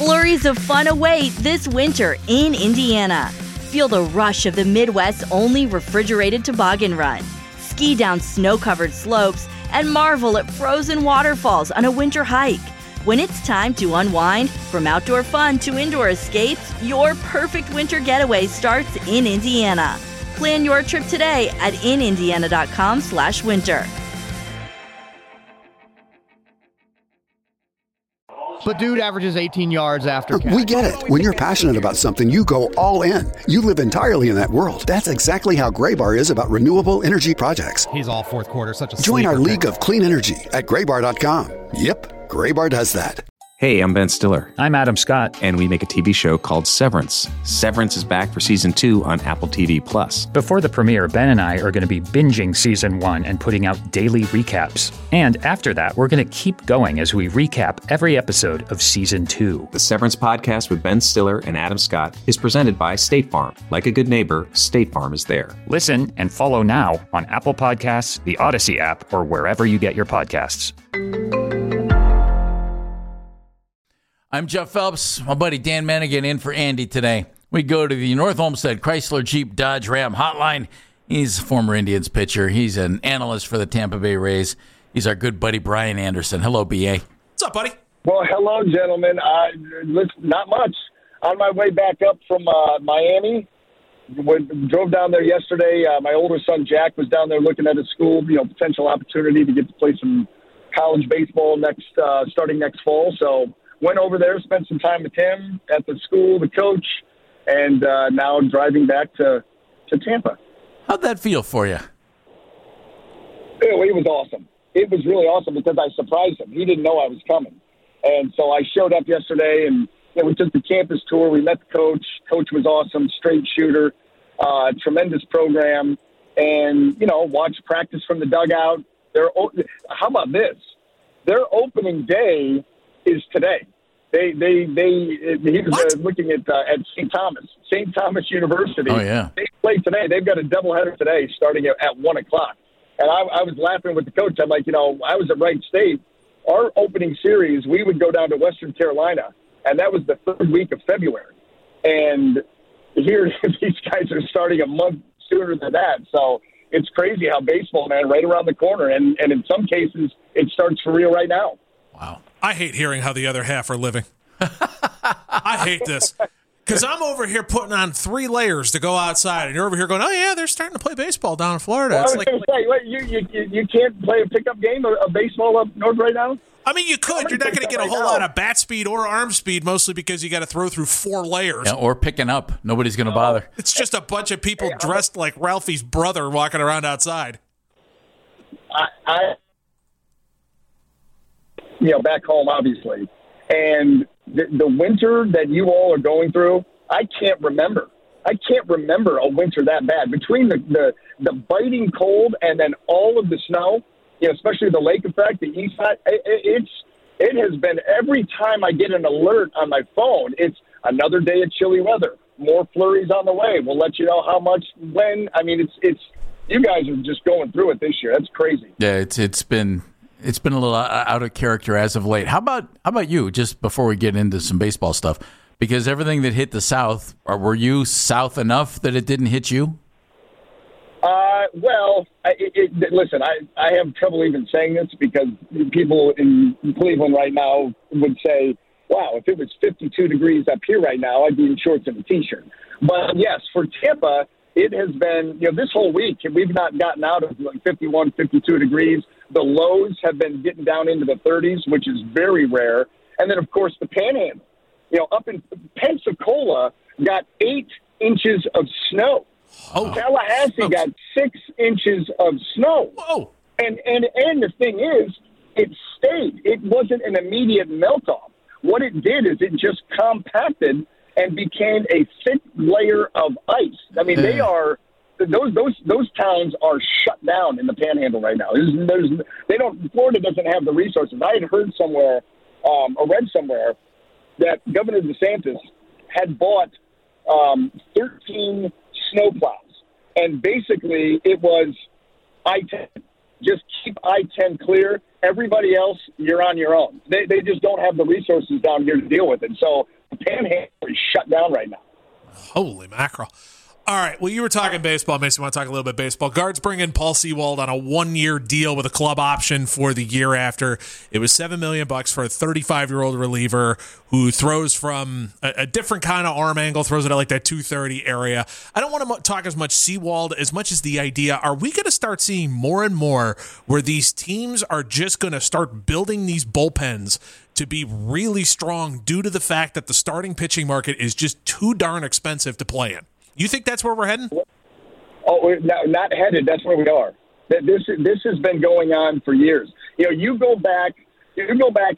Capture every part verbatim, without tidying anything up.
Flurries of fun await this winter in Indiana. Feel the rush of the Midwest's only refrigerated toboggan run. Ski down snow-covered slopes and marvel at frozen waterfalls on a winter hike. When it's time to unwind, from outdoor fun to indoor escapes, your perfect winter getaway starts in Indiana. Plan your trip today at in indiana dot com slash winter. But dude averages eighteen yards after catch. We get it. When you're passionate about something, you go all in. You live entirely in that world. That's exactly how Graybar is about renewable energy projects. He's all fourth quarter, such a Join our sleeper league pick. of clean energy at graybar dot com. Yep, Graybar does that. Hey, I'm Ben Stiller. I'm Adam Scott. And we make a T V show called Severance. Severance is back for season two on Apple T V Plus. Before the premiere, Ben and I are going to be binging season one and putting out daily recaps. And after that, we're going to keep going as we recap every episode of season two. The Severance podcast with Ben Stiller and Adam Scott is presented by State Farm. Like a good neighbor, State Farm is there. Listen and follow now on Apple Podcasts, the Odyssey app, or wherever you get your podcasts. I'm Jeff Phelps. My buddy Dan Manigan in for Andy today. We go to the North Olmsted Chrysler Jeep Dodge Ram hotline. He's a former Indians pitcher. He's an analyst for the Tampa Bay Rays. He's our good buddy Brian Anderson. Hello, B A. What's up, buddy? Well, hello, gentlemen. Uh, listen, not much. On my way back up from uh, Miami, went, drove down there yesterday. Uh, my older son, Jack, was down there looking at his school, you know, potential opportunity to get to play some college baseball next, uh, starting next fall. So went over there, spent some time with him at the school, the coach, and uh, now driving back to, to Tampa. How'd that feel for you? It, it was awesome. It was really awesome because I surprised him. He didn't know I was coming. And so I showed up yesterday, and you know, we took the campus tour. We met the coach. Coach was awesome, straight shooter, uh, tremendous program. And, you know, watched practice from the dugout. They're, how about this? Their opening day is today. They, they, they. He was uh, looking at uh, at Saint Thomas, Saint Thomas University. Oh yeah. They play today. They've got a doubleheader today, starting at, at one o'clock. And I, I was laughing with the coach. I'm like, you know, I was at Wright State. Our opening series, we would go down to Western Carolina, and that was the third week of February. And here, these guys are starting a month sooner than that. So it's crazy how baseball, man, right around the corner, and and in some cases, it starts for real right now. Wow. I hate hearing how the other half are living. I hate this. Because I'm over here putting on three layers to go outside, and you're over here going, oh, yeah, they're starting to play baseball down in Florida. Well, it's I was like, going to say, what, you, you, you can't play a pickup game of, of baseball up north right now? I mean, you could. You're not going to get a whole lot of bat speed or arm speed, mostly because you got to throw through four layers. Yeah, or picking up. Nobody's going to bother. It's just a bunch of people dressed like Ralphie's brother walking around outside. I, I you know, back home, obviously. And the, the winter that you all are going through, I can't remember. I can't remember a winter that bad. Between the, the, the biting cold and then all of the snow, you know, especially the lake effect, the east side, it, it's it has been every time I get an alert on my phone, it's another day of chilly weather, more flurries on the way. We'll let you know how much, when. I mean, it's it's you guys are just going through it this year. That's crazy. Yeah, it's it's been it's been a little out of character as of late. How about how about you? Just before we get into some baseball stuff, because everything that hit the South, or were you South enough that it didn't hit you? Uh, well, I, it, it, listen, I, I have trouble even saying this because people in Cleveland right now would say, wow, if it was fifty-two degrees up here right now, I'd be in shorts and a T-shirt. But, yes, for Tampa, it has been, you know, this whole week, we've not gotten out of like fifty-one, fifty-two degrees. The lows have been getting down into the thirties, which is very rare. And then, of course, the Panhandle. You know, up in Pensacola got eight inches of snow. Oh, Tallahassee got six inches of snow. Whoa. And, and, and the thing is, it stayed. It wasn't an immediate melt-off. What it did is it just compacted and became a thick layer of ice. I mean, they are those those those towns are shut down in the Panhandle right now. There's, there's they don't. Florida doesn't have the resources. I had heard somewhere um, or read somewhere that Governor DeSantis had bought um, thirteen snowplows, and basically it was I ten. Just keep I ten clear, Everybody else, you're on your own. They they just don't have the resources down here to deal with it. So the Panhandle is shut down right now. Holy mackerel. All right, well, you were talking baseball. Makes me want to talk a little bit baseball. Guards bring in Paul Sewald on a one-year deal with a club option for the year after. It was seven million dollars bucks for a thirty-five-year-old reliever who throws from a, a different kind of arm angle, throws it at like that two thirty area. I don't want to talk as much Sewald as much as the idea, are we going to start seeing more and more where these teams are just going to start building these bullpens to be really strong due to the fact that the starting pitching market is just too darn expensive to play in? You think that's where we're heading? Oh, we're not, not headed. That's where we are. This this has been going on for years. You know, you go back, you go back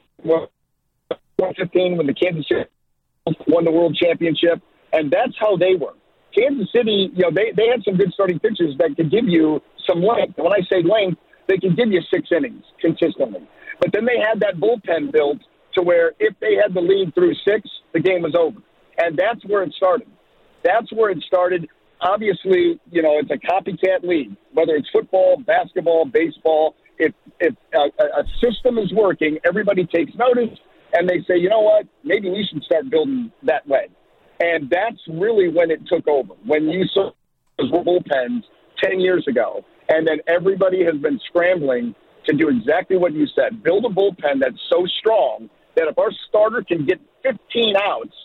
twenty fifteen when the Kansas City won the World Championship, and that's how they were. Kansas City, you know, they, they had some good starting pitchers that could give you some length. And when I say length, they can give you six innings consistently. But then they had that bullpen built to where if they had the lead through six, the game was over. And that's where it started. That's where it started. Obviously, you know, it's a copycat league, whether it's football, basketball, baseball. If, if a, a system is working, everybody takes notice, and they say, you know what, maybe we should start building that way. And that's really when it took over, when you saw those bullpens ten years ago. And then everybody has been scrambling to do exactly what you said, build a bullpen that's so strong that if our starter can get fifteen outs,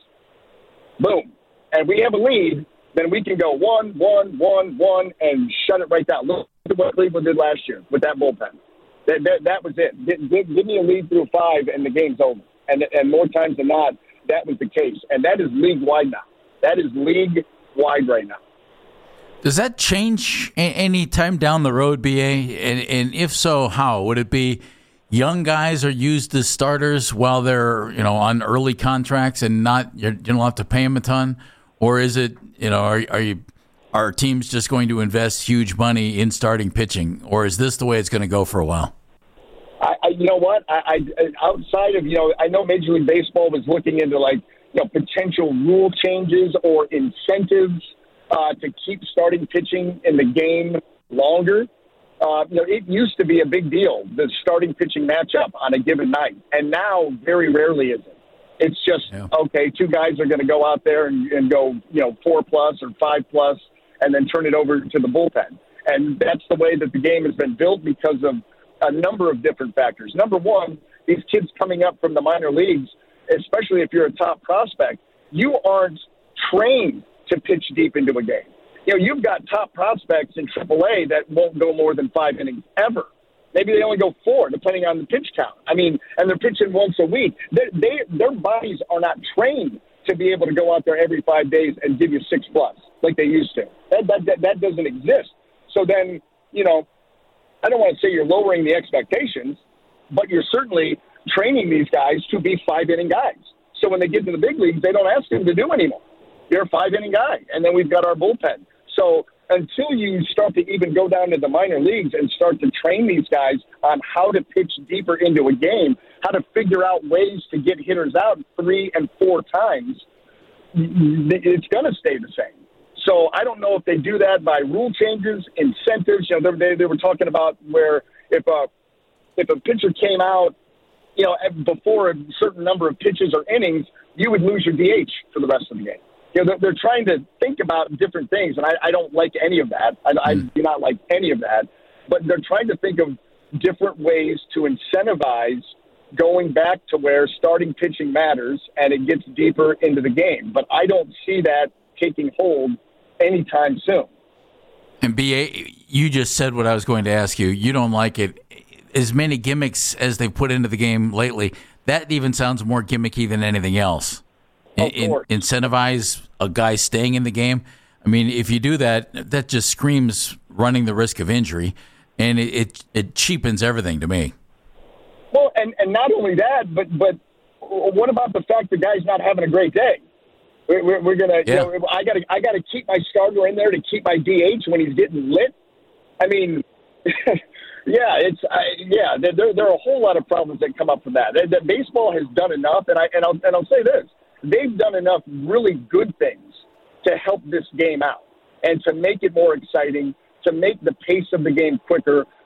boom, and we have a lead, then we can go one, one, one, one, and shut it right down. Look at what Cleveland did last year with that bullpen. That, that, that was it. Give, give, give me a lead through five, and the game's over. And, and more times than not, that was the case. And that is league-wide now. That is league-wide right now. Does that change any time down the road, B A? And, and if so, how? Would it be young guys are used as starters while they're, you know, on early contracts and not you don't have to pay them a ton? Or is it, you know, are, are you are teams just going to invest huge money in starting pitching? Or is this the way it's going to go for a while? I, I you know what? I, I outside of, you know, I know Major League Baseball was looking into, like, you know, potential rule changes or incentives uh, to keep starting pitching in the game longer. Uh, you know, it used to be a big deal, the starting pitching matchup on a given night. And now very rarely is it. It's just, yeah. okay, two guys are going to go out there and, and go, you know, four plus or five plus, and then turn it over to the bullpen. And that's the way that the game has been built because of a number of different factors. Number one, these kids coming up from the minor leagues, especially if you're a top prospect, you aren't trained to pitch deep into a game. You know, you've got top prospects in triple A that won't go more than five innings ever. Maybe they only go four, depending on the pitch count. I mean, and they're pitching once a week. They, they, their bodies are not trained to be able to go out there every five days and give you six plus like they used to. That, that, that, that doesn't exist. So then, you know, I don't want to say you're lowering the expectations, but you're certainly training these guys to be five-inning guys. So when they get to the big leagues, they don't ask them to do anymore. You're a five-inning guy, and then we've got our bullpen. So until you start to even go down to the minor leagues and start to train these guys on how to pitch deeper into a game, how to figure out ways to get hitters out three and four times, it's going to stay the same. So I don't know if they do that by rule changes, incentives. You know, they, they were talking about where if a, if a pitcher came out, you know, before a certain number of pitches or innings, you would lose your D H for the rest of the game. You know, they're, they're trying to think about different things, and I, I don't like any of that. I, I do not like any of that. But they're trying to think of different ways to incentivize going back to where starting pitching matters and it gets deeper into the game. But I don't see that taking hold anytime soon. And B A, you just said what I was going to ask you. You don't like it. As many gimmicks as they've put into the game lately, that even sounds more gimmicky than anything else. In, incentivize a guy staying in the game. I mean, if you do that, that just screams running the risk of injury, and it it, it cheapens everything to me. Well, and, and not only that, but but what about the fact the guy's not having a great day? We're, we're, we're gonna, yeah. you know, I gotta I gotta keep my starter in there to keep my D H when he's getting lit. I mean, yeah, it's I, yeah. There there are a whole lot of problems that come up from that. That baseball has done enough, and I and I'll and I'll say this. They've done enough really good things to help this game out and to make it more exciting, to make the pace of the game quicker,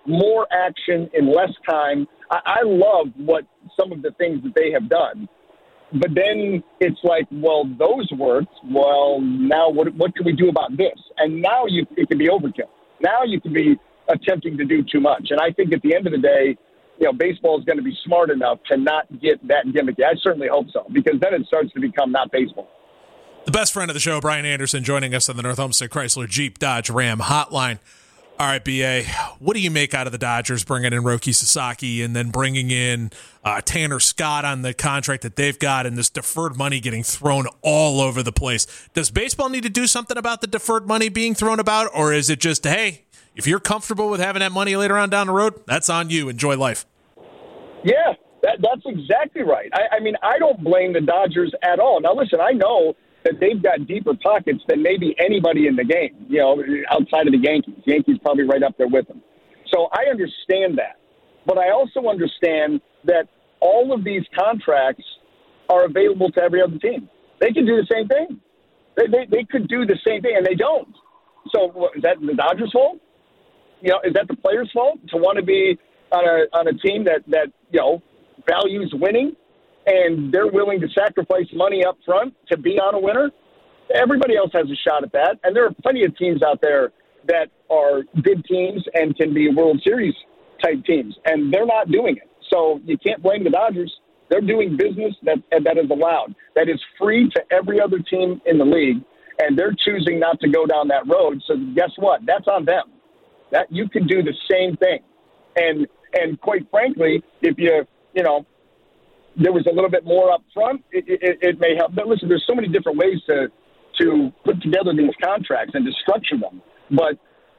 more action in less time. I, I love what some of the things that they have done. But then it's like, well, those worked. Well, now what what can we do about this? And now you it can be overkill. Now you can be attempting to do too much. And I think at the end of the day, you know, baseball is going to be smart enough to not get that gimmicky. I certainly hope so, because then it starts to become not baseball. The best friend of the show, Brian Anderson, joining us on the North Olmsted Chrysler Jeep Dodge Ram hotline. All right, B A, what do you make out of the Dodgers bringing in Roki Sasaki and then bringing in uh, Tanner Scott on the contract that they've got and this deferred money getting thrown all over the place? Does baseball need to do something about the deferred money being thrown about, or is it just, hey, if you're comfortable with having that money later on down the road, that's on you. Enjoy life. Yeah, that, that's exactly right. I, I mean, I don't blame the Dodgers at all. Now, listen, I know that they've got deeper pockets than maybe anybody in the game, you know, outside of the Yankees. Yankees probably right up there with them. So I understand that. But I also understand that all of these contracts are available to every other team. They can do the same thing. They, they, they could do the same thing, and they don't. So what, is that the Dodgers' fault? You know, is that the players' fault to want to be on a on a team that, that you know, values winning and they're willing to sacrifice money up front to be on a winner? Everybody else has a shot at that, and there are plenty of teams out there that are good teams and can be World Series type teams, and they're not doing it. So you can't blame the Dodgers. They're doing business that that is allowed, that is free to every other team in the league, and they're choosing not to go down that road. So guess what? That's on them. That you can do the same thing. And and quite frankly, if you, you know, there was a little bit more up front, it, it, it may help. But listen, there's so many different ways to to put together these contracts and to structure them. But,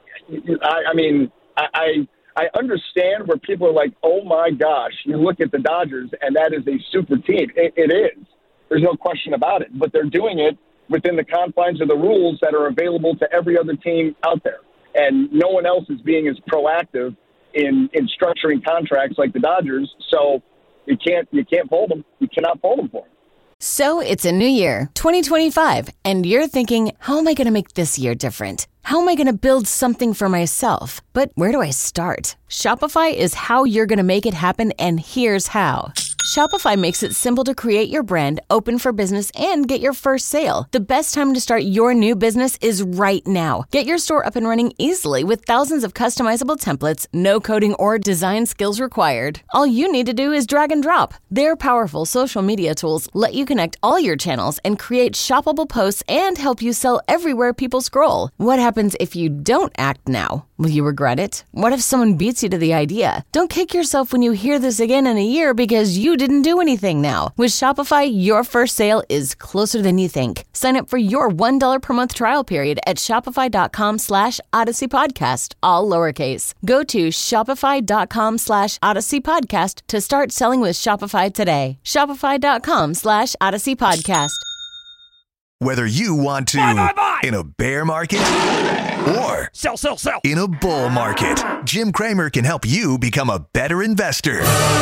I, I mean, I, I understand where people are like, oh, my gosh, you look at the Dodgers, and that is a super team. It, it is. There's no question about it. But they're doing it within the confines of the rules that are available to every other team out there. And no one else is being as proactive in, in structuring contracts like the Dodgers. So you can't you can't fold them. You cannot fold them for them. So it's a new year, twenty twenty-five, and you're thinking, how am I going to make this year different? How am I going to build something for myself? But where do I start? Shopify is how you're going to make it happen, and here's how. Shopify makes it simple to create your brand, open for business, and get your first sale. The best time to start your new business is right now. Get your store up and running easily with thousands of customizable templates, no coding or design skills required. All you need to do is drag and drop. Their powerful social media tools let you connect all your channels and create shoppable posts and help you sell everywhere people scroll. What happens if you don't act now? Will you regret it? What if someone beats you to the idea? Don't kick yourself when you hear this again in a year because you didn't do anything now. With Shopify, your first sale is closer than you think. Sign up for your one dollar per month trial period at shopify.com slash Odyssey Podcast, all lowercase. Go to shopify.com slash Odyssey Podcast to start selling with Shopify today. Shopify.com slash Odyssey Podcast. Whether you want to buy, buy, buy. in a bear market or sell, sell, sell. in a bull market, Jim Cramer can help you become a better investor.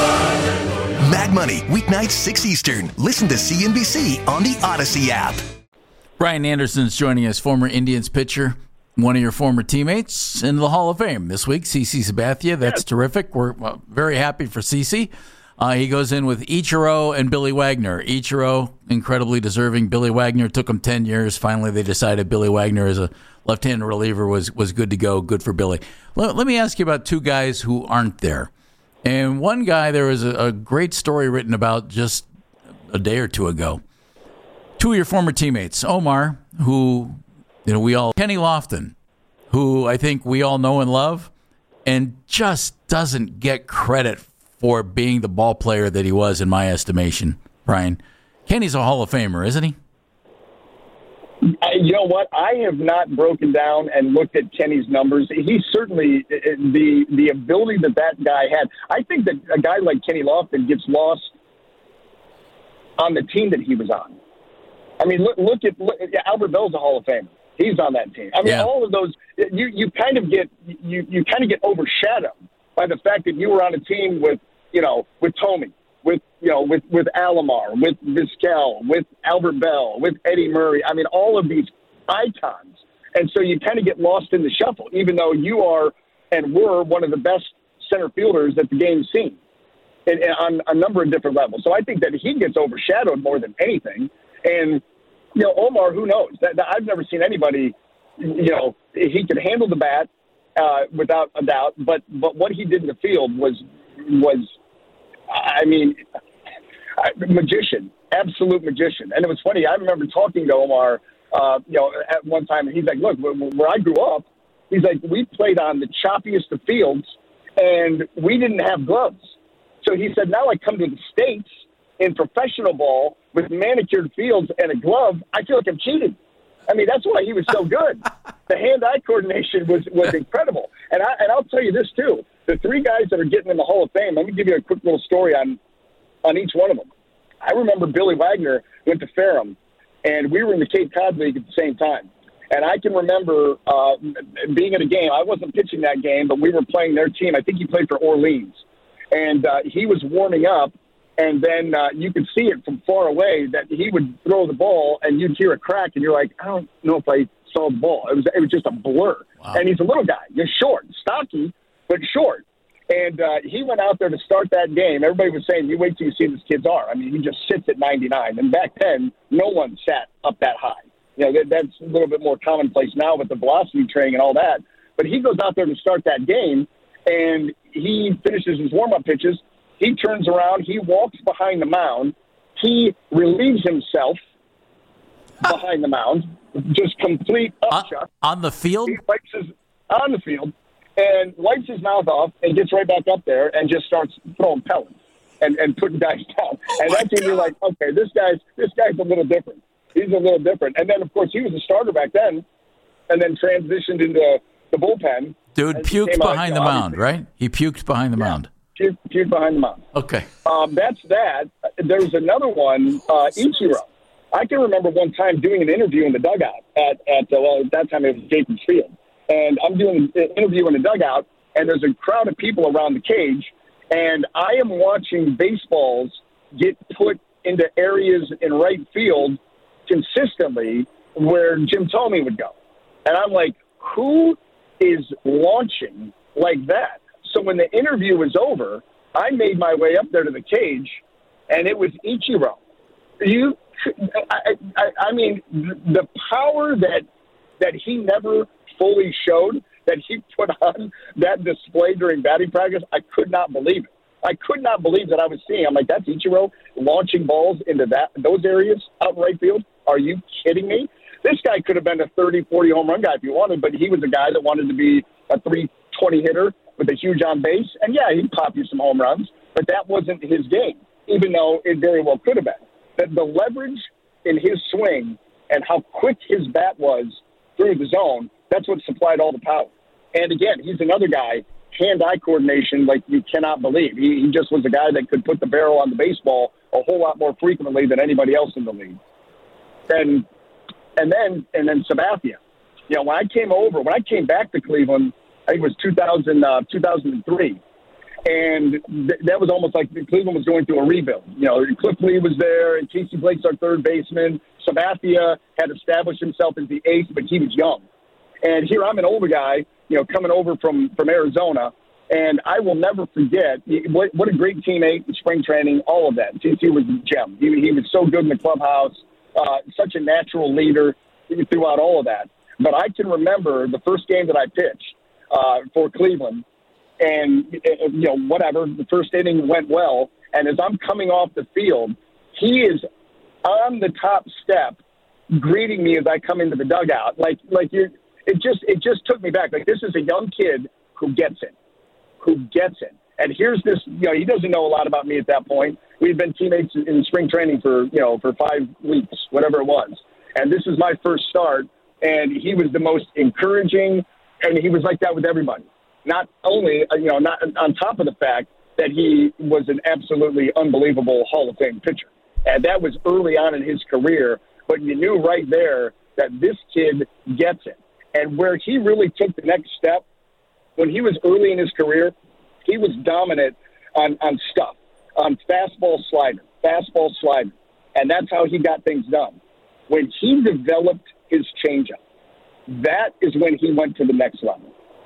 Mag Money, weeknights six Eastern. Listen to C N B C on the Odyssey app. Brian Anderson's joining us, former Indians pitcher, one of your former teammates in the Hall of Fame this week, CeCe Sabathia. That's yes. terrific. We're uh, very happy for CeCe. Uh, he goes in with Ichiro and Billy Wagner. Ichiro, incredibly deserving. Billy Wagner took him ten years. Finally, they decided Billy Wagner as a left-handed reliever was, was good to go. Good for Billy. Let, let me ask you about two guys who aren't there. And one guy, there was a, a great story written about just a day or two ago. Two of your former teammates, Omar, who, you know, we all, Kenny Lofton, who I think we all know and love, and just doesn't get credit for being the ball player that he was, in my estimation, Brian. Kenny's a Hall of Famer, isn't he? You know what? I have not broken down and looked at Kenny's numbers. He's certainly the the ability that that guy had. I think that a guy like Kenny Lofton gets lost on the team that he was on. I mean, look, look at look, Albert Bell's a Hall of Famer. He's on that team. I mean, yeah. all of those you you kind of get you you kind of get overshadowed by the fact that you were on a team with you know with Tomey, with you know with with Alomar, with Vizquel, with Albert Bell, with Eddie Murray. I mean, all of these icons, and so you kind of get lost in the shuffle, even though you are and were one of the best center fielders that the game's seen and, and on a number of different levels. So I think that he gets overshadowed more than anything. And, you know, Omar, who knows? That, that I've never seen anybody, you know, he could handle the bat uh, without a doubt, but but what he did in the field was, was I mean, magician, absolute magician. And it was funny, I remember talking to Omar, uh, you know, at one time, and he's like, look, where, where I grew up, he's like, we played on the choppiest of fields, and we didn't have gloves. So he said, now I come to the States in professional ball with manicured fields and a glove, I feel like I'm cheating. I mean, that's why he was so good. The hand-eye coordination was, was incredible. And, I, and I'll tell you this, too. The three guys that are getting in the Hall of Fame, let me give you a quick little story on, on each one of them. I remember Billy Wagner went to Ferrum, and we were in the Cape Cod League at the same time. And I can remember uh, being at a game. I wasn't pitching that game, but we were playing their team. I think he played for Orleans. And uh, he was warming up, and then uh, you could see it from far away that he would throw the ball, and you'd hear a crack, and you're like, I don't know if I saw the ball. It was it was just a blur. Wow. And he's a little guy. He's short, stocky, but short. And uh, he went out there to start that game. Everybody was saying, you wait till you see this kid's arm. I mean, he just sits at ninety-nine. And back then, no one sat up that high. You know, that, that's a little bit more commonplace now with the velocity training and all that. But he goes out there to start that game, and he finishes his warm-up pitches. He turns around. He walks behind the mound. He relieves himself behind the mound, just complete upchuck. On the field? He wipes his, on the field, and wipes his mouth off and gets right back up there and just starts throwing pellets and, and putting guys down. Oh and that's when you're like, okay, this guy's this guy's a little different. He's a little different. And then, of course, he was a starter back then and then transitioned into the bullpen. Dude puked behind the mound, right? He puked behind the yeah, mound. Puked, puked behind the mound. Okay. Um, that's that. There's another one, uh, Ichiro. I can remember one time doing an interview in the dugout at, at uh, well, at that time it was Jacobs Field. And I'm doing an interview in the dugout, and there's a crowd of people around the cage, and I am watching baseballs get put into areas in right field consistently where Jim Thome would go. And I'm like, who is launching like that? So when the interview was over, I made my way up there to the cage, and it was Ichiro. You, I, I, I mean, the power that that he never fully showed, that he put on that display during batting practice, I could not believe it. I could not believe that I was seeing. I'm like, that's Ichiro launching balls into that those areas out in right field? Are you kidding me? This guy could have been a thirty, forty home run guy if he wanted, but he was a guy that wanted to be a three twenty hitter with a huge on base. And, yeah, he'd pop you some home runs, but that wasn't his game, even though it very well could have been. The, the leverage in his swing and how quick his bat was through the zone, that's what supplied all the power. And, again, he's another guy, hand-eye coordination like you cannot believe. He, he just was a guy that could put the barrel on the baseball a whole lot more frequently than anybody else in the league. And and then and then Sabathia. You know, when I came over, when I came back to Cleveland, I think it was two thousand, uh, two thousand three, and th- that was almost like Cleveland was going through a rebuild. You know, Cliff Lee was there, and Casey Blake's our third baseman. Sabathia had established himself as the ace, but he was young. And here I'm an older guy, you know, coming over from, from Arizona, and I will never forget what, what a great teammate in spring training, all of that. T C was a gem. He, he was so good in the clubhouse, uh, such a natural leader throughout all of that. But I can remember the first game that I pitched uh, for Cleveland, and, you know, whatever, the first inning went well, and as I'm coming off the field, he is on the top step greeting me as I come into the dugout. Like, like you're, it just it just took me back. Like, this is a young kid who gets it, who gets it. And here's this, you know, he doesn't know a lot about me at that point. We've been teammates in spring training for, you know, for five weeks, whatever it was. And this is my first start, and he was the most encouraging, and he was like that with everybody. Not only, you know, not on top of the fact that he was an absolutely unbelievable Hall of Fame pitcher. And that was early on in his career, but you knew right there that this kid gets it. And where he really took the next step, when he was early in his career, he was dominant on, on stuff, on fastball slider, fastball slider. And that's how he got things done. When he developed his changeup, that is when he went to the next level.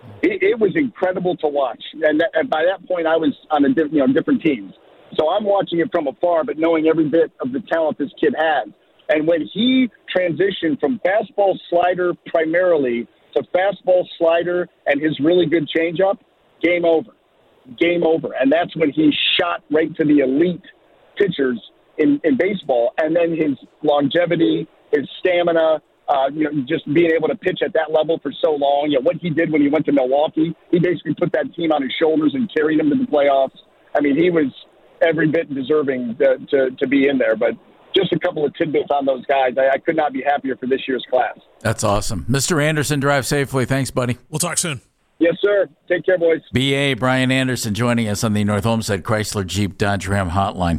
It, it was incredible to watch. And, that, and by that point, I was on a diff, you know, different teams. So I'm watching it from afar, but knowing every bit of the talent this kid has. And when he transitioned from fastball slider primarily to fastball slider and his really good changeup, game over. Game over. And that's when he shot right to the elite pitchers in, in baseball. And then his longevity, his stamina, uh, you know, just being able to pitch at that level for so long. You know, what he did when he went to Milwaukee, he basically put that team on his shoulders and carried them to the playoffs. I mean, he was every bit deserving to, to, to be in there. But just a couple of tidbits on those guys. I, I could not be happier for this year's class. That's awesome. Mister Anderson, drive safely. Thanks, buddy. We'll talk soon. Yes, sir. Take care, boys. B A Brian Anderson joining us on the North Olmsted Chrysler Jeep Dodge Ram Hotline.